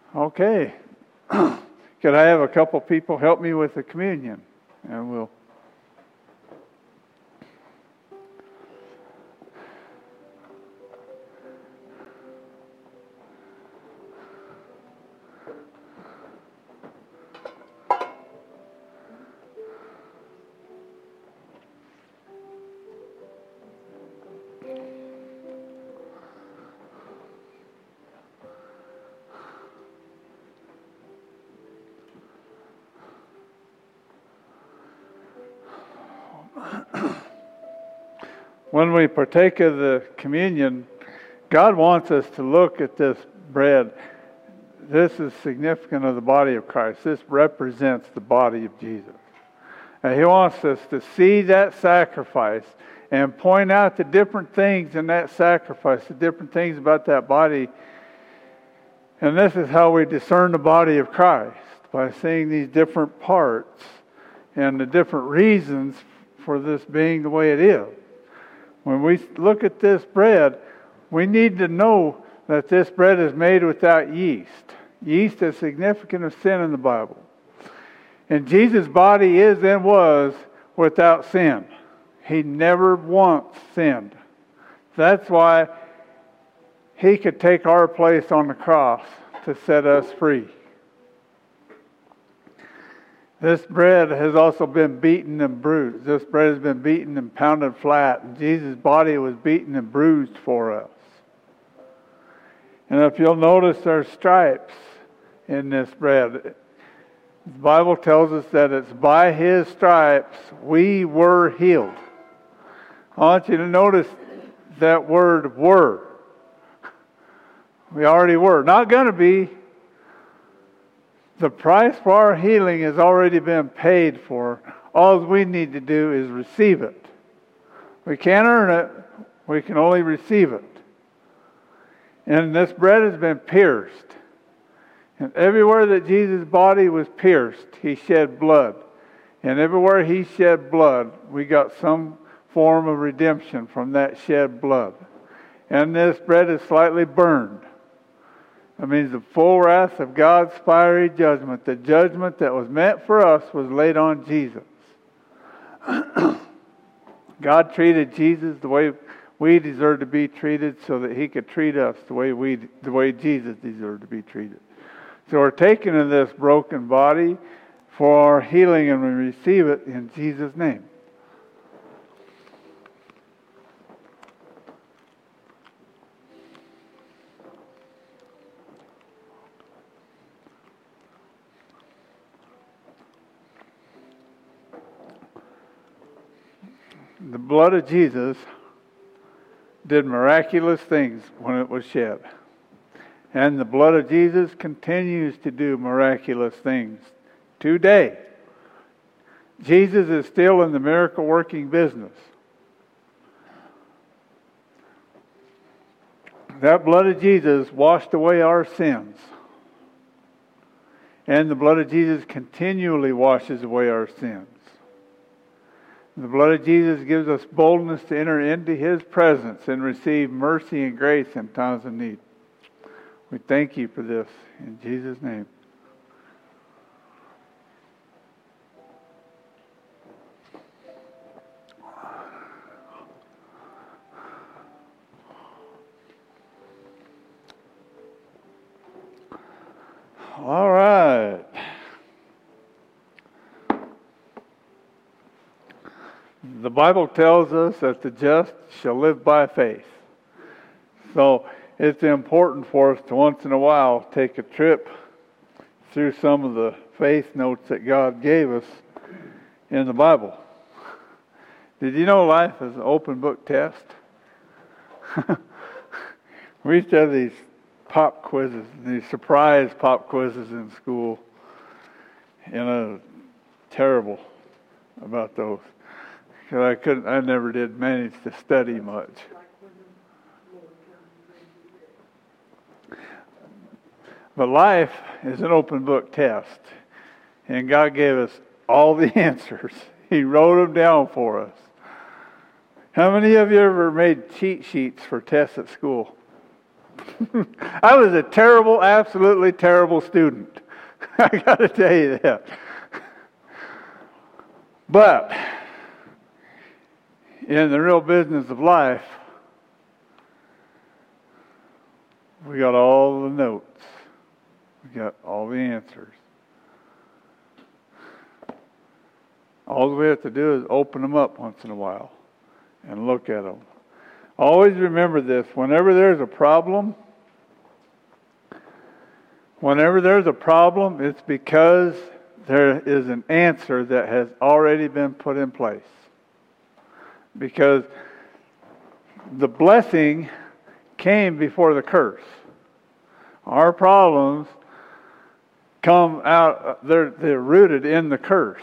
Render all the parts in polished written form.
Okay. Could I have a couple people help me with the communion? And we'll... When we partake of the communion, God wants us to look at this bread. This is significant of the body of Christ. This represents the body of Jesus. And He wants us to see that sacrifice and point out the different things in that sacrifice, the different things about that body. And this is how we discern the body of Christ, by seeing these different parts and the different reasons for this being the way it is. When we look at this bread, we need to know that this bread is made without yeast. Yeast is significant of sin in the Bible. And Jesus' body is and was without sin. He never once sinned. That's why He could take our place on the cross to set us free. This bread has also been beaten and bruised. This bread has been beaten and pounded flat. And Jesus' body was beaten and bruised for us. And if you'll notice, there's stripes in this bread. The Bible tells us that it's by His stripes we were healed. I want you to notice that word "were." We already were. Not going to be. The price for our healing has already been paid for. All we need to do is receive it. We can't earn it. We can only receive it. And this bread has been pierced. And everywhere that Jesus' body was pierced, He shed blood. And everywhere He shed blood, we got some form of redemption from that shed blood. And this bread is slightly burned. That means the full wrath of God's fiery judgment, the judgment that was meant for us, was laid on Jesus. God treated Jesus the way we deserve to be treated, so that He could treat us the way Jesus deserved to be treated. So we're taking in this broken body for our healing, and we receive it in Jesus' name. The blood of Jesus did miraculous things when it was shed. And the blood of Jesus continues to do miraculous things today. Jesus is still in the miracle working business. That blood of Jesus washed away our sins. And the blood of Jesus continually washes away our sins. The blood of Jesus gives us boldness to enter into His presence and receive mercy and grace in times of need. We thank You for this in Jesus' name. All right. The Bible tells us that the just shall live by faith. So it's important for us to once in a while take a trip through some of the faith notes that God gave us in the Bible. Did you know life is an open book test? We used to have these pop quizzes, these surprise pop quizzes in school. Terrible about those. Because I never did manage to study much. But life is an open book test. And God gave us all the answers. He wrote them down for us. How many of you ever made cheat sheets for tests at school? I was a terrible, absolutely terrible student. I got to tell you that. But in the real business of life, we got all the notes. We got all the answers. All we have to do is open them up once in a while and look at them. Always remember this. Whenever there's a problem, it's because there is an answer that has already been put in place. Because the blessing came before the curse. Our problems come out, they're rooted in the curse.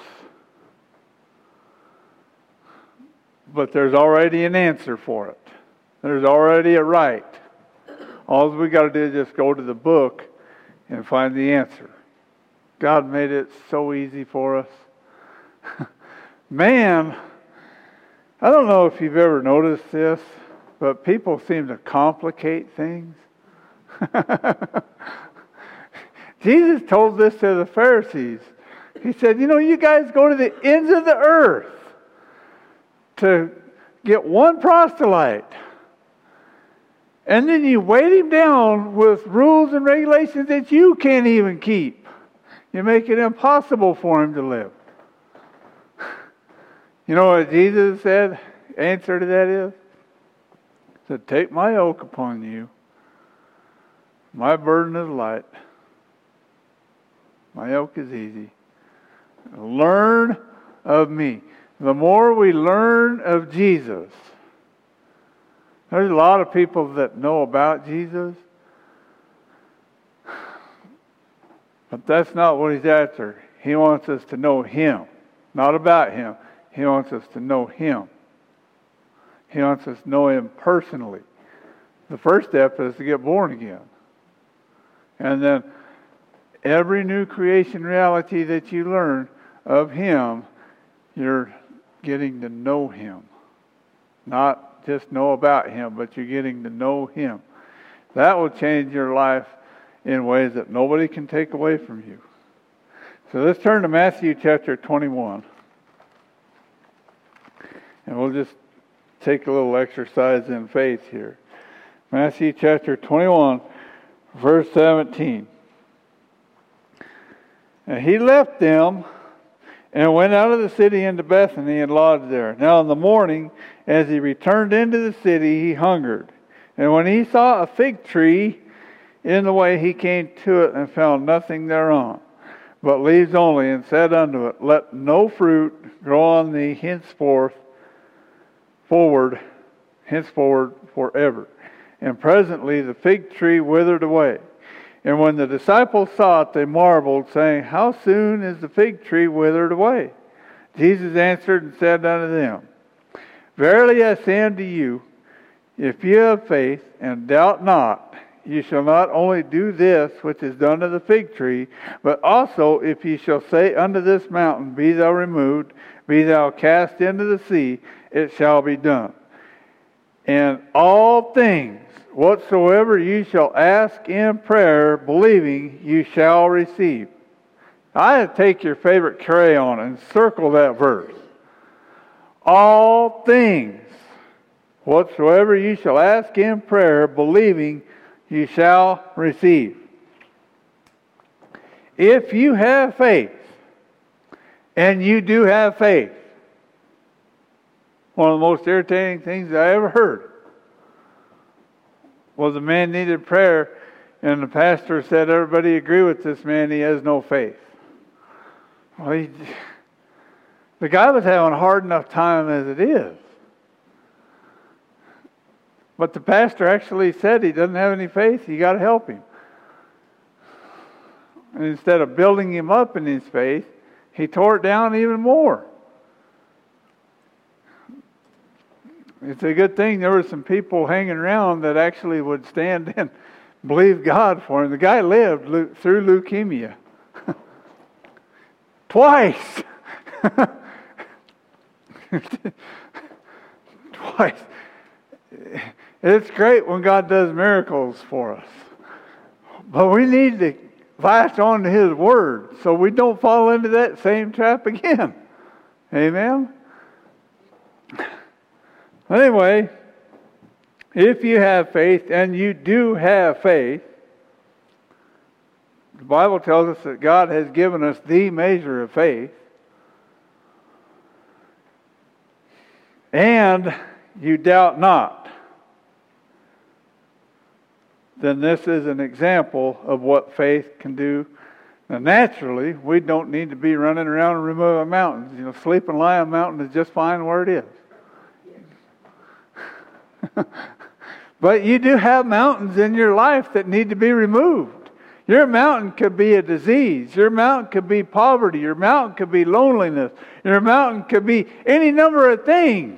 But there's already an answer for it. There's already a right. All we got to do is just go to the book and find the answer. God made it so easy for us. Man, I don't know if you've ever noticed this, but people seem to complicate things. Jesus told this to the Pharisees. He said, you guys go to the ends of the earth to get one proselyte. And then you weigh him down with rules and regulations that you can't even keep. You make it impossible for him to live. You know what Jesus said? Answer to that is? He said, take my yoke upon you. My burden is light. My yoke is easy. Learn of me. The more we learn of Jesus, there's a lot of people that know about Jesus, but that's not what he's after. He wants us to know him, not about him. He wants us to know him. He wants us to know him personally. The first step is to get born again. And then every new creation reality that you learn of him, you're getting to know him. Not just know about him, but you're getting to know him. That will change your life in ways that nobody can take away from you. So let's turn to Matthew chapter 21. And we'll just take a little exercise in faith here. Matthew chapter 21, verse 17. And he left them and went out of the city into Bethany and lodged there. Now in the morning, as he returned into the city, he hungered. And when he saw a fig tree in the way, he came to it and found nothing thereon, but leaves only, and said unto it, let no fruit grow on thee henceforward forever. And presently the fig tree withered away. And when the disciples saw it, they marveled, saying, how soon is the fig tree withered away? Jesus answered and said unto them, verily I say unto you, if ye have faith and doubt not, ye shall not only do this which is done to the fig tree, but also if ye shall say unto this mountain, be thou removed, be thou cast into the sea, it shall be done. And all things whatsoever you shall ask in prayer, believing, you shall receive. I take your favorite crayon and circle that verse. All things whatsoever you shall ask in prayer, believing, you shall receive. If you have faith, and you do have faith, one of the most irritating things I ever heard was a man needed prayer, and the pastor said, everybody agree with this man, he has no faith. Well, the guy was having a hard enough time as it is. But the pastor actually said he doesn't have any faith, you got to help him. And instead of building him up in his faith, he tore it down even more. It's a good thing there were some people hanging around that actually would stand and believe God for him. The guy lived through leukemia. Twice. Twice. It's great when God does miracles for us. But we need to latch on to His Word so we don't fall into that same trap again. Amen? Anyway, if you have faith, and you do have faith, the Bible tells us that God has given us the measure of faith, and you doubt not, then this is an example of what faith can do. Now, naturally, we don't need to be running around and removing mountains. You know, Sleep and Lie on Mountain is just fine where it is. But you do have mountains in your life that need to be removed. Your mountain could be a disease. Your mountain could be poverty. Your mountain could be loneliness. Your mountain could be any number of things.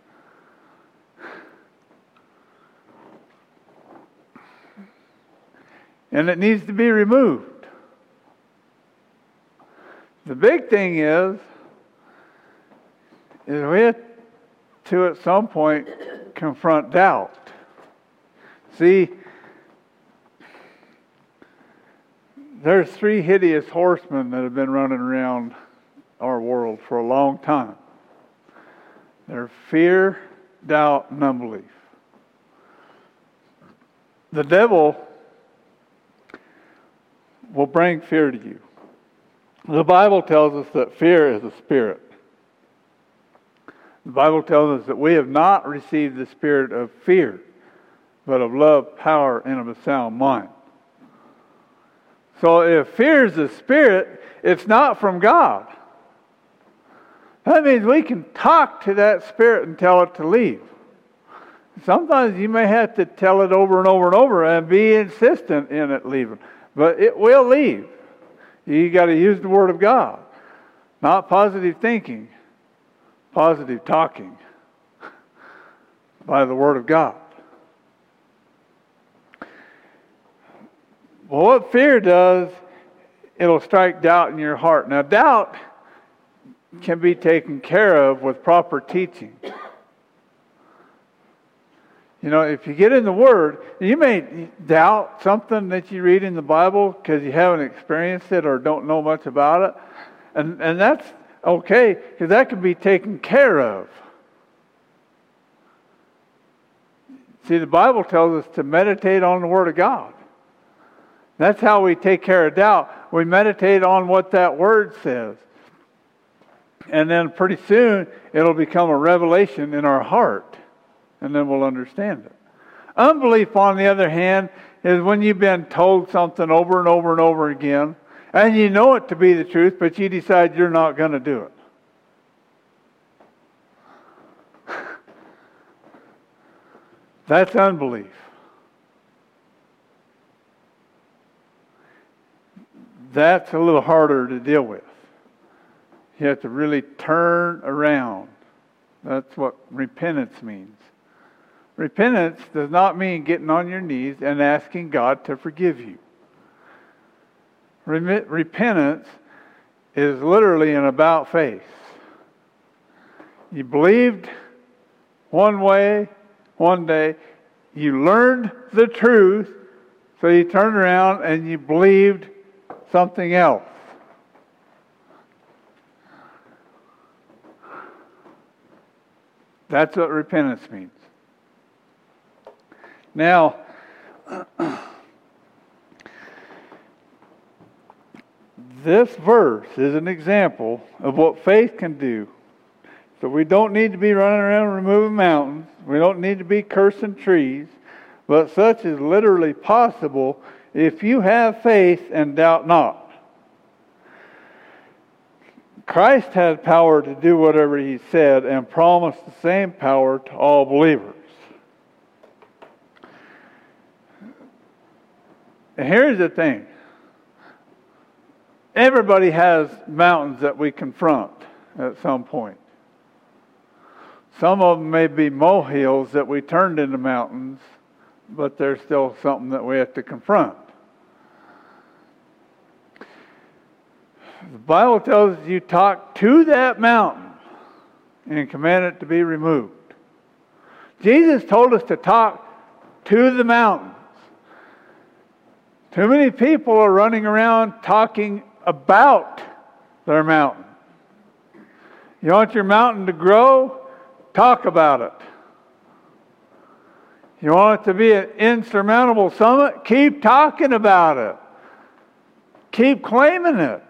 And it needs to be removed. The big thing is we have to at some point confront doubt. See, there's 3 hideous horsemen that have been running around our world for a long time. They're fear, doubt, and unbelief. The devil will bring fear to you. The Bible tells us that fear is a spirit. The Bible tells us that we have not received the spirit of fear, but of love, power, and of a sound mind. So if fear is a spirit, it's not from God. That means we can talk to that spirit and tell it to leave. Sometimes you may have to tell it over and over and over and be insistent in it leaving. But it will leave. You got to use the Word of God. Not positive thinking, positive talking by the Word of God. Well, what fear does, it'll strike doubt in your heart. Now, doubt can be taken care of with proper teaching. You know, if you get in the Word, you may doubt something that you read in the Bible because you haven't experienced it or don't know much about it. And that's okay, because that can be taken care of. See, the Bible tells us to meditate on the Word of God. That's how we take care of doubt. We meditate on what that Word says. And then pretty soon, it'll become a revelation in our heart. And then we'll understand it. Unbelief, on the other hand, is when you've been told something over and over and over again, and you know it to be the truth, but you decide you're not going to do it. That's unbelief. That's a little harder to deal with. You have to really turn around. That's what repentance means. Repentance does not mean getting on your knees and asking God to forgive you. Repentance is literally an about face. You believed one way, one day. You learned the truth, so you turned around and you believed something else. That's what repentance means. Now, this verse is an example of what faith can do. So we don't need to be running around removing mountains. We don't need to be cursing trees. But such is literally possible if you have faith and doubt not. Christ had power to do whatever He said and promised the same power to all believers. And here's the thing. Everybody has mountains that we confront at some point. Some of them may be molehills that we turned into mountains, but there's still something that we have to confront. The Bible tells us you talk to that mountain and command it to be removed. Jesus told us to talk to the mountains. Too many people are running around talking about their mountain. You want your mountain to grow? Talk about it. You want it to be an insurmountable summit? Keep talking about it. Keep claiming it.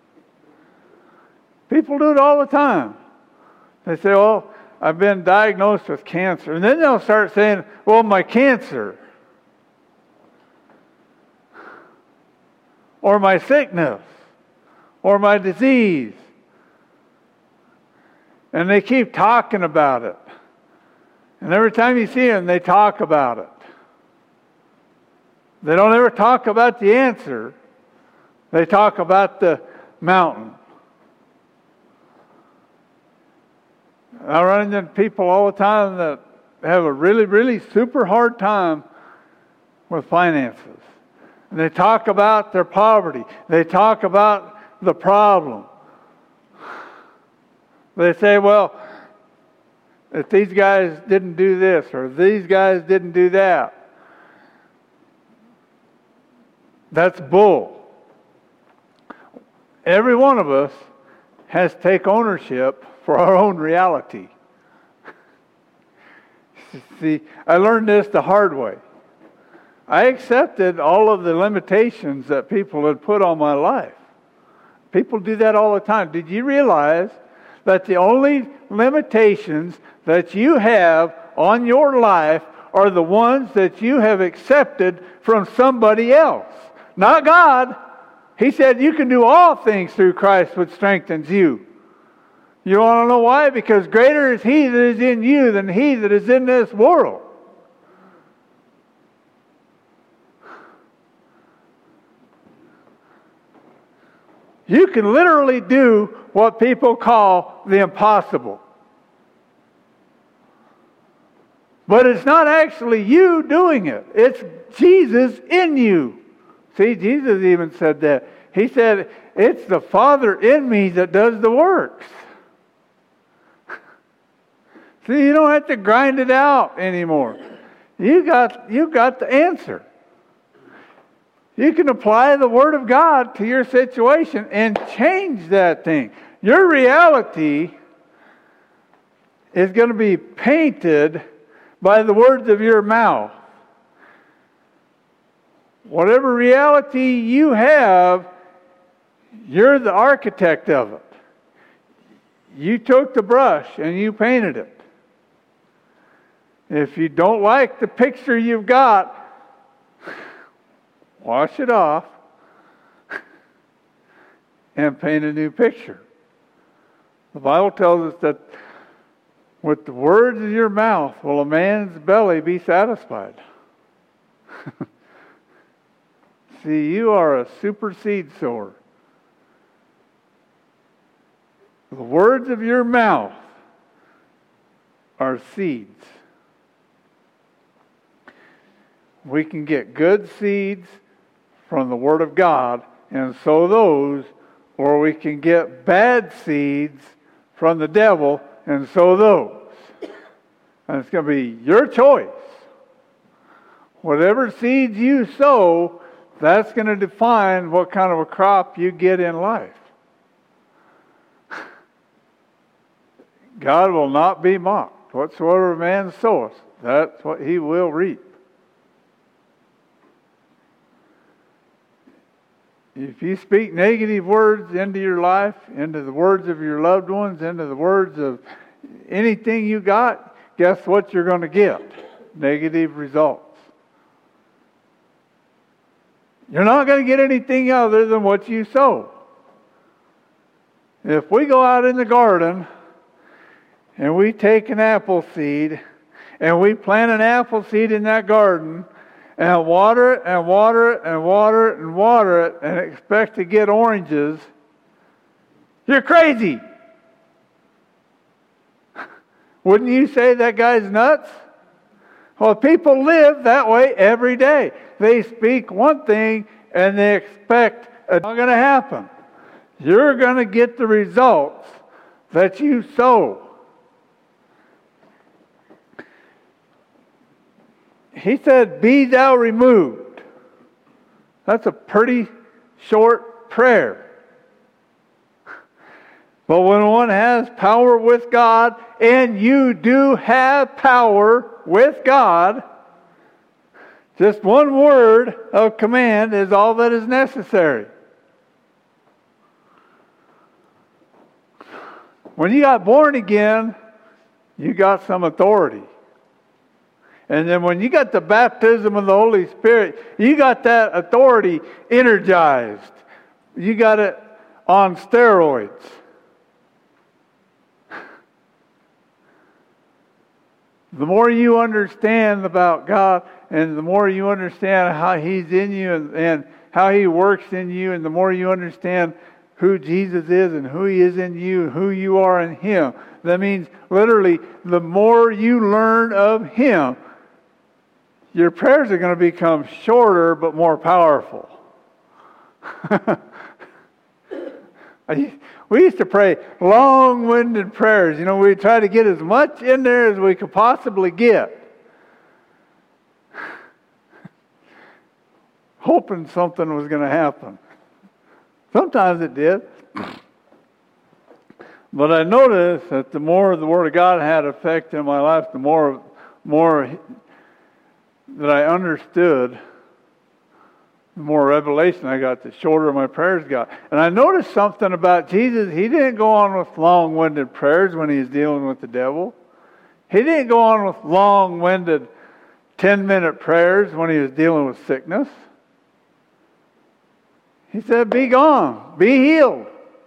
People do it all the time. They say, "Oh, I've been diagnosed with cancer." And then they'll start saying, "Well, my cancer." Or my sickness. Or my disease. And they keep talking about it. And every time you see them, they talk about it. They don't ever talk about the answer. They talk about the mountain. I run into people all the time that have a really, really super hard time with finances. And they talk about their poverty. They talk about the problem. They say, "Well, if these guys didn't do this or these guys didn't do that." That's bull. Every one of us has to take ownership for our own reality. See, I learned this the hard way. I accepted all of the limitations that people had put on my life. People do that all the time. Did you realize that the only limitations that you have on your life are the ones that you have accepted from somebody else? Not God. He said you can do all things through Christ which strengthens you. You want to know why? Because greater is He that is in you than he that is in this world. You can literally do what people call the impossible. But it's not actually you doing it. It's Jesus in you. See, Jesus even said that. He said, "It's the Father in me that does the works." See, you don't have to grind it out anymore. You got the answer. You can apply the Word of God to your situation and change that thing. Your reality is going to be painted by the words of your mouth. Whatever reality you have, you're the architect of it. You took the brush and you painted it. If you don't like the picture you've got, wash it off and paint a new picture. The Bible tells us that with the words of your mouth will a man's belly be satisfied. See, you are a super seed sower. The words of your mouth are seeds. We can get good seeds from the Word of God and sow those, or we can get bad seeds from the devil and sow those. And it's going to be your choice. Whatever seeds you sow, that's going to define what kind of a crop you get in life. God will not be mocked. Whatsoever a man soweth, that's what he will reap. If you speak negative words into your life, into the words of your loved ones, into the words of anything you got, guess what you're going to get? Negative results. You're not going to get anything other than what you sow. If we go out in the garden and we take an apple seed and we plant an apple seed in that garden and water it and water it and water it and water it and expect to get oranges, you're crazy. Wouldn't you say that guy's nuts? Well, people live that way every day. They speak one thing and they expect it's not going to happen. You're going to get the results that you sow. he said, be thou removed. That's a pretty short prayer. But when one has power with God, and you do have power with God, just one word of command is all that is necessary. When you got born again, you got some authority. And then when you got the baptism of the Holy Spirit, you got that authority energized. You got it on steroids. The more you understand about God, and the more you understand how He's in you and how He works in you, and the more you understand who Jesus is and who He is in you and who you are in Him, that means literally the more you learn of Him, your prayers are going to become shorter but more powerful. We used to pray long-winded prayers. You know, we try to get as much in there as we could possibly get, hoping something was going to happen. Sometimes it did. But I noticed that the more the Word of God had effect in my life, the more that I understood, the more revelation I got, the shorter my prayers got. And I noticed something about Jesus. He didn't go on with long-winded prayers when He was dealing with the devil. He didn't go on with long-winded 10-minute prayers when He was dealing with sickness. He said, be gone, be healed.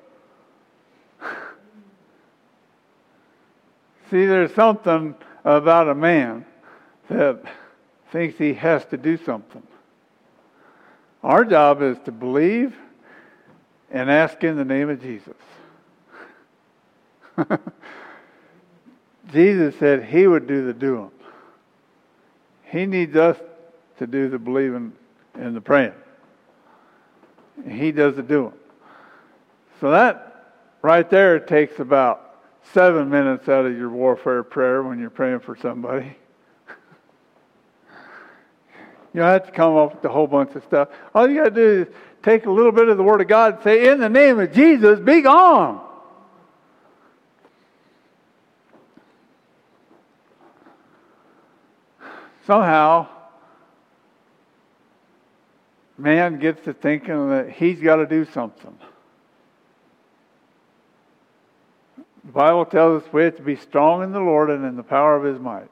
See, there's something about a man that thinks he has to do something. Our job is to believe and ask in the name of Jesus. Jesus said He would do the doing. He needs us to do the believing and the praying. He does the doing. So that right there takes about 7 minutes out of your warfare prayer when you're praying for somebody. You don't have to come up with a whole bunch of stuff. All you got to do is take a little bit of the Word of God and say, in the name of Jesus, be gone. Somehow, man gets to thinking that he's got to do something. The Bible tells us we have to be strong in the Lord and in the power of His might.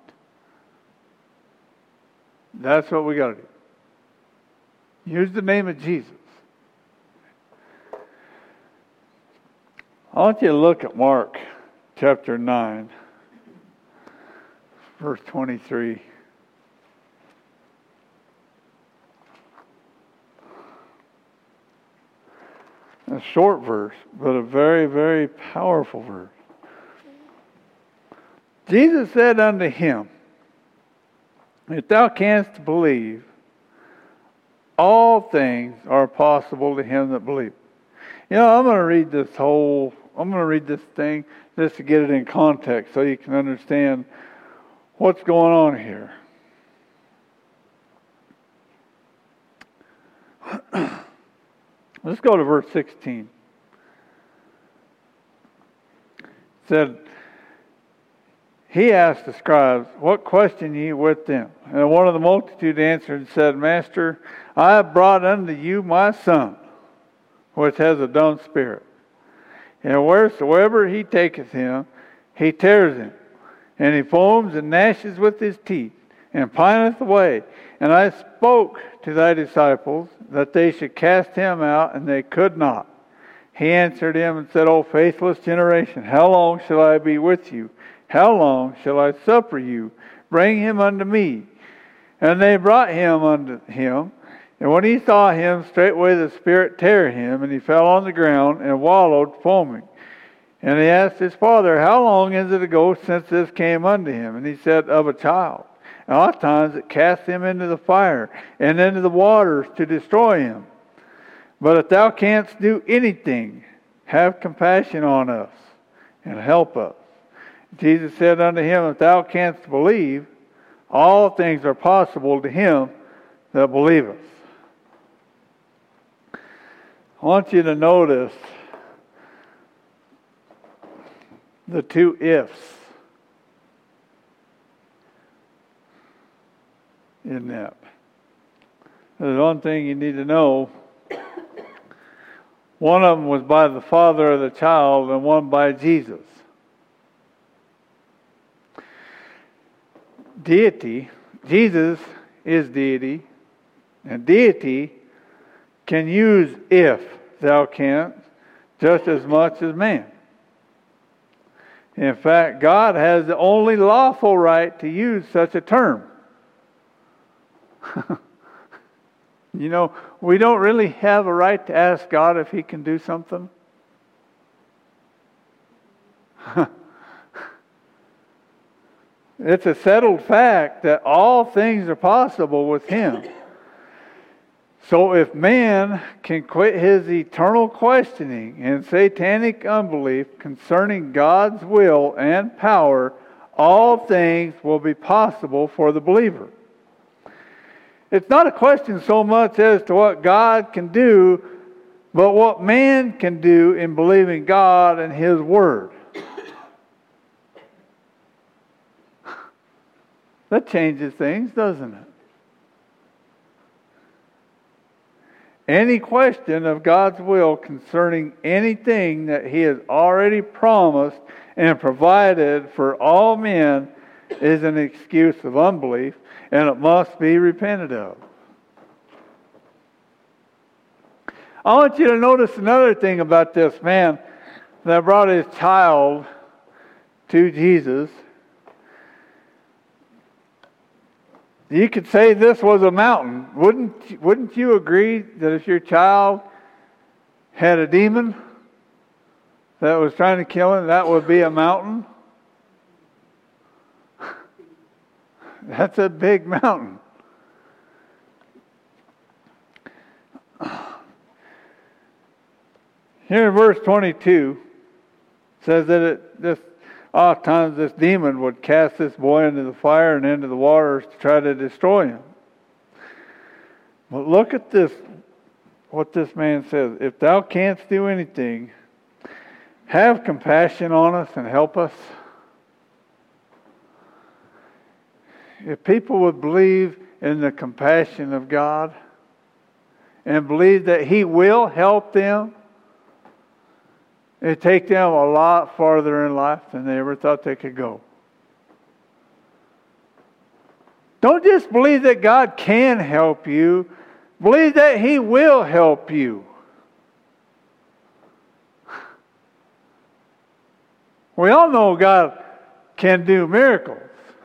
That's what we got to do. Use the name of Jesus. I want you to look at Mark chapter 9, verse 23. A short verse, but a very, very powerful verse. Jesus said unto him, if thou canst believe, all things are possible to him that believeth. You know, I'm going to read this thing just to get it in context so you can understand what's going on here. Let's go to verse 16. It said, he asked the scribes, what question ye with them? And one of the multitude answered and said, Master, I have brought unto you my son, which has a dumb spirit. And wheresoever he taketh him, he tears him. And he foams and gnashes with his teeth, and pineth away. And I spoke to thy disciples that they should cast him out, and they could not. He answered him and said, O faithless generation, how long shall I be with you? How long shall I suffer you? Bring him unto me. And they brought him unto him. And when he saw him, straightway the spirit tear him, and he fell on the ground and wallowed, foaming. And he asked his father, how long is it ago since this came unto him? And he said, of a child. And oft times it cast him into the fire and into the waters to destroy him. But if thou canst do anything, have compassion on us and help us. Jesus said unto him, if thou canst believe, All things are possible to him that believeth. I want you to notice the two ifs in that. There's one thing you need to know. One of them was by the father of the child and one by Jesus. Deity, Jesus is deity, and deity can use if thou canst just as much as man. In fact, God has the only lawful right to use such a term. You know, we don't really have a right to ask God if He can do something. It's a settled fact that all things are possible with Him. So if man can quit his eternal questioning and satanic unbelief concerning God's will and power, all things will be possible for the believer. It's not a question so much as to what God can do, but what man can do in believing God and His Word. That changes things, doesn't it? Any question of God's will concerning anything that He has already promised and provided for all men is an excuse of unbelief, and it must be repented of. I want you to notice another thing about this man that brought his child to Jesus. You could say this was a mountain. Wouldn't you agree that if your child had a demon that was trying to kill him, that would be a mountain? That's a big mountain. Here in verse 22, it says that oftentimes this demon would cast this boy into the fire and into the waters to try to destroy him. But look at this, what this man says. If thou canst do anything, have compassion on us and help us. If people would believe in the compassion of God and believe that He will help them, it'd take them a lot farther in life than they ever thought they could go. Don't just believe that God can help you. Believe that He will help you. We all know God can do miracles.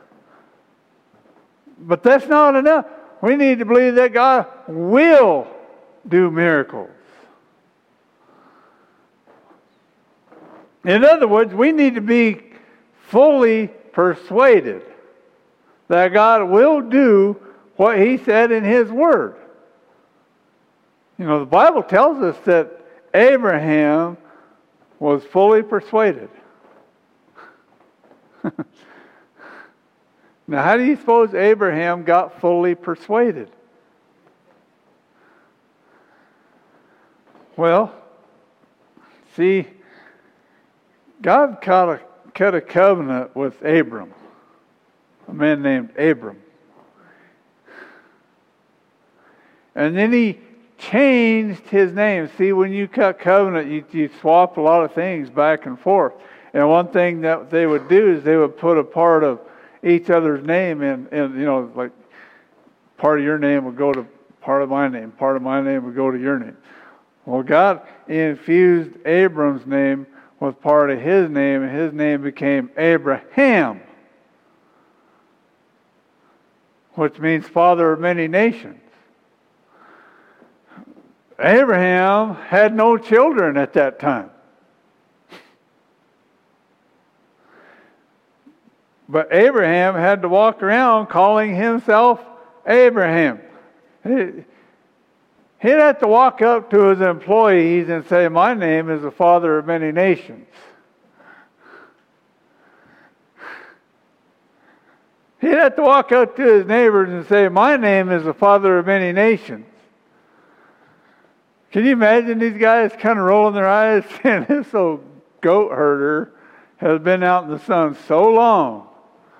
But that's not enough. We need to believe that God will do miracles. In other words, we need to be fully persuaded that God will do what He said in His Word. You know, the Bible tells us that Abraham was fully persuaded. Now, how do you suppose Abraham got fully persuaded? Well, see, God cut a covenant with Abram, a man named Abram. And then He changed his name. See, when you cut covenant, you swap a lot of things back and forth. And one thing that they would do is they would put a part of each other's name in, you know, like part of your name would go to part of my name, part of my name would go to your name. Well, God infused Abram's name with part of His name, and his name became Abraham, which means father of many nations. Abraham had no children at that time. But Abraham had to walk around calling himself Abraham. He'd have to walk up to his employees and say, my name is the father of many nations. He'd have to walk out to his neighbors and say, my name is the Father of many nations. Can you imagine these guys kind of rolling their eyes saying, this old goat herder has been out in the sun so long.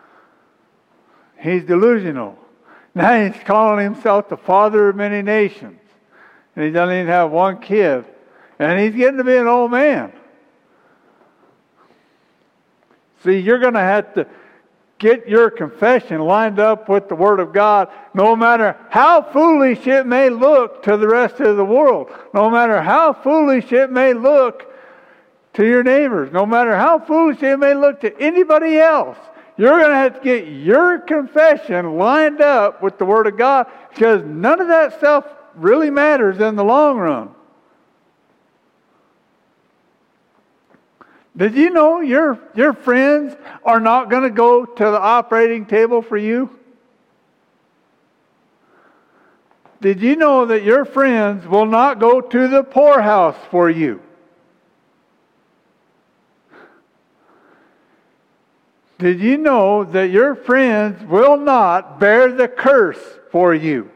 He's delusional. Now he's calling himself the Father of many nations. And he doesn't even have one kid. And he's getting to be an old man. See, you're going to have to get your confession lined up with the Word of God, no matter how foolish it may look to the rest of the world, no matter how foolish it may look to your neighbors, no matter how foolish it may look to anybody else. You're going to have to get your confession lined up with the Word of God, because none of that stuff really matters in the long run. Did you know your friends are not going to go to the operating table for you? Did you know that your friends will not go to the poorhouse for you? Did you know that your friends will not bear the curse for you?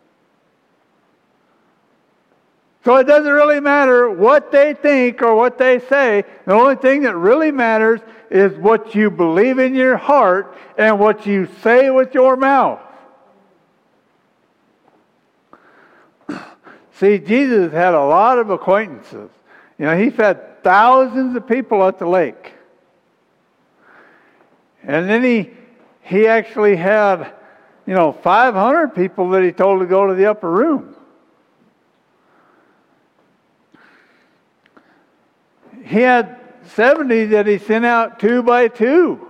So it doesn't really matter what they think or what they say. The only thing that really matters is what you believe in your heart and what you say with your mouth. See, Jesus had a lot of acquaintances. You know, he fed thousands of people at the lake. And then he actually had, 500 people that he told to go to the upper room. He had 70 that he sent out 2 by 2.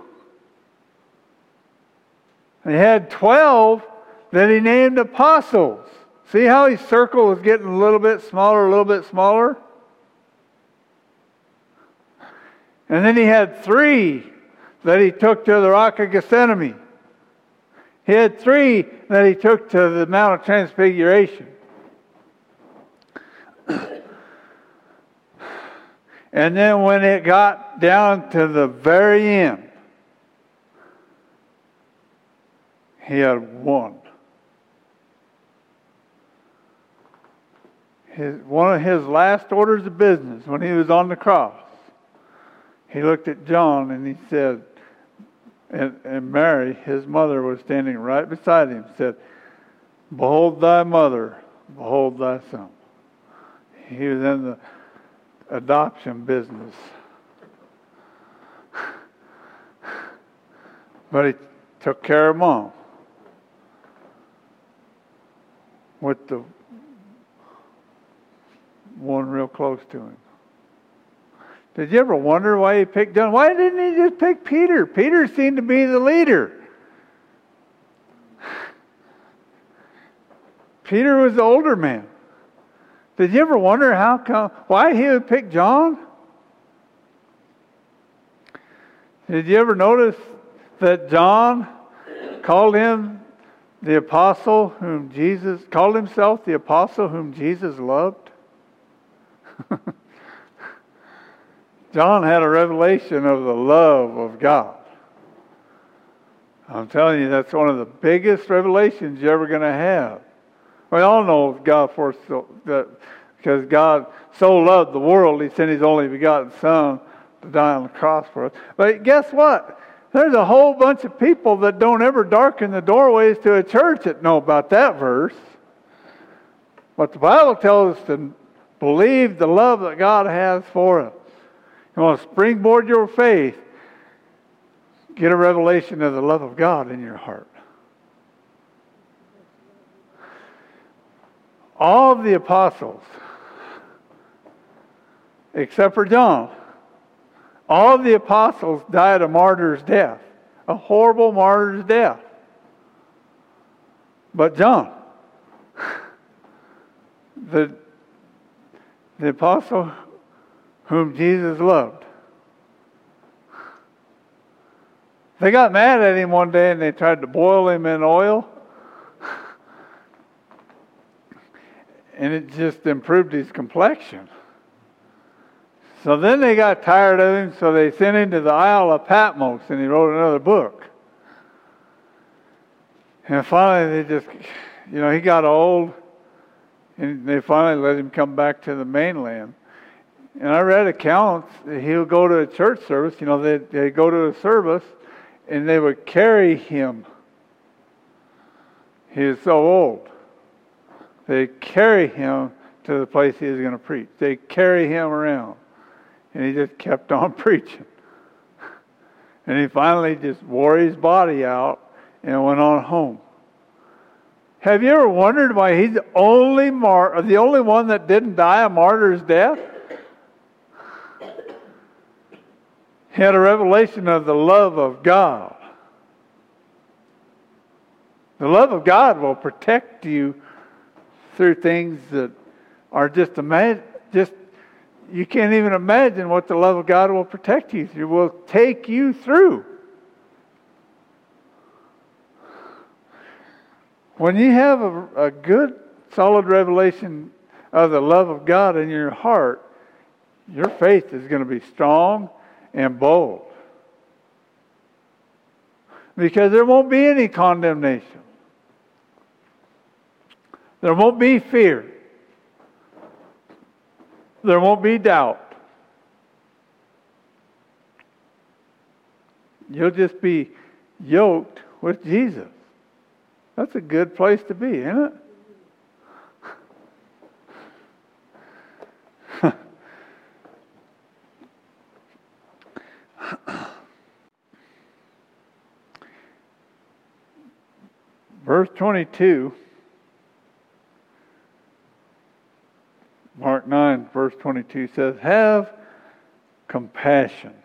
He had 12 that he named apostles. See how his circle is getting a little bit smaller, a little bit smaller? And then he had 3 that he took to the Rock of Gethsemane. He had 3 that he took to the Mount of Transfiguration. And then when it got down to the very end, he had 1. One of his last orders of business when he was on the cross, he looked at John and he said, and Mary, his mother, was standing right beside him, said, behold thy mother, behold thy son. He was in the adoption business. But he took care of Mom with the one real close to him. Did you ever wonder why he picked John? Why didn't he just pick Peter? Peter seemed to be the leader. Peter was the older man. Did you ever wonder why he would pick John? Did you ever notice that John called himself the apostle whom Jesus loved? John had a revelation of the love of God. I'm telling you, that's one of the biggest revelations you're ever going to have. We all know God because God so loved the world, He sent His only begotten Son to die on the cross for us. But guess what? There's a whole bunch of people that don't ever darken the doorways to a church that know about that verse. But the Bible tells us to believe the love that God has for us. You want to springboard your faith, get a revelation of the love of God in your heart. All of the apostles, except for John, all of the apostles died a martyr's death, a horrible martyr's death. But John, the apostle whom Jesus loved, they got mad at him one day and they tried to boil him in oil. And it just improved his complexion. So then they got tired of him, so they sent him to the Isle of Patmos and he wrote another book. And finally, he got old, and they finally let him come back to the mainland. And I read accounts that he'll go to a church service. They go to a service, and they would carry him. He was so old. They carry him to the place he was going to preach. They carry him around. And he just kept on preaching. And he finally just wore his body out and went on home. Have you ever wondered why he's the only one that didn't die a martyr's death? He had a revelation of the love of God. The love of God will protect you through things that are you can't even imagine what the love of God will protect you through, will take you through. When you have a good, solid revelation of the love of God in your heart, your faith is going to be strong and bold. Because there won't be any condemnation. There won't be fear. There won't be doubt. You'll just be yoked with Jesus. That's a good place to be, isn't it? Verse 22, Mark 9, verse 22 says, "Have compassion."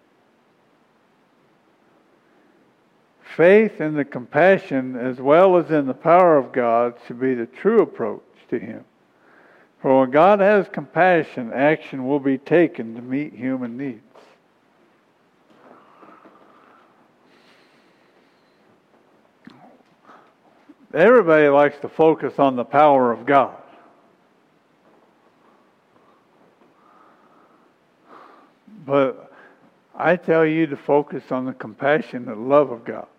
Faith in the compassion as well as in the power of God should be the true approach to Him. For when God has compassion, action will be taken to meet human needs. Everybody likes to focus on the power of God. But I tell you to focus on the compassion and love of God.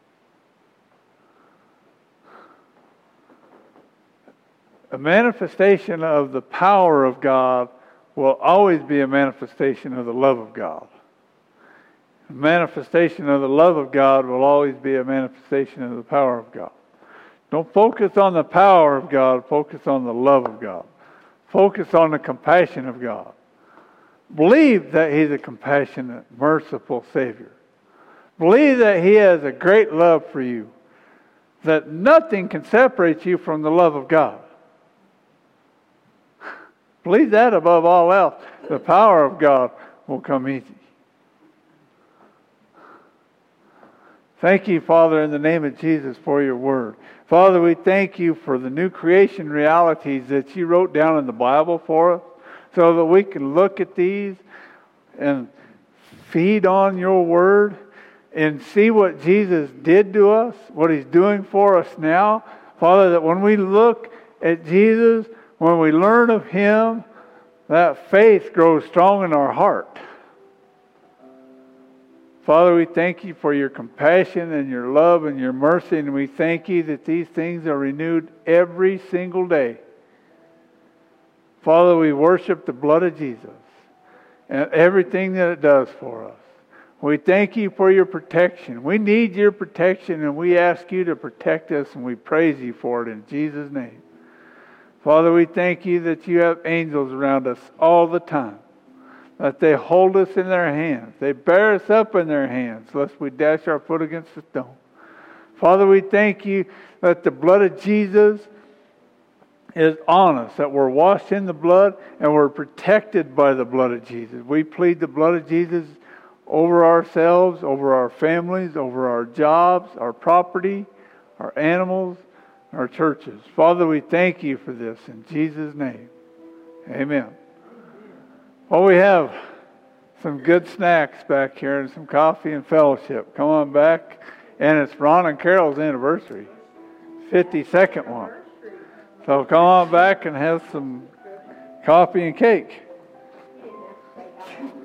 A manifestation of the power of God will always be a manifestation of the love of God. A manifestation of the love of God will always be a manifestation of the power of God. Don't focus on the power of God, focus on the love of God. Focus on the compassion of God. Believe that He's a compassionate, merciful Savior. Believe that He has a great love for you. That nothing can separate you from the love of God. Believe that above all else. The power of God will come easy. Thank you, Father, in the name of Jesus for your word. Father, we thank you for the new creation realities that you wrote down in the Bible for us so that we can look at these and feed on your word and see what Jesus did to us, what He's doing for us now. Father, that when we look at Jesus, when we learn of Him, that faith grows strong in our heart. Father, we thank you for your compassion and your love and your mercy, and we thank you that these things are renewed every single day. Father, we worship the blood of Jesus and everything that it does for us. We thank you for your protection. We need your protection, and we ask you to protect us, and we praise you for it in Jesus' name. Father, we thank you that you have angels around us all the time, that they hold us in their hands. They bear us up in their hands, lest we dash our foot against a stone. Father, we thank you that the blood of Jesus is on us, that we're washed in the blood and we're protected by the blood of Jesus. We plead the blood of Jesus over ourselves, over our families, over our jobs, our property, our animals, our churches. Father, we thank you for this in Jesus' name. Amen. Well, we have some good snacks back here and some coffee and fellowship. Come on back. And it's Ron and Carol's anniversary. 52nd one. So come on back and have some coffee and cake.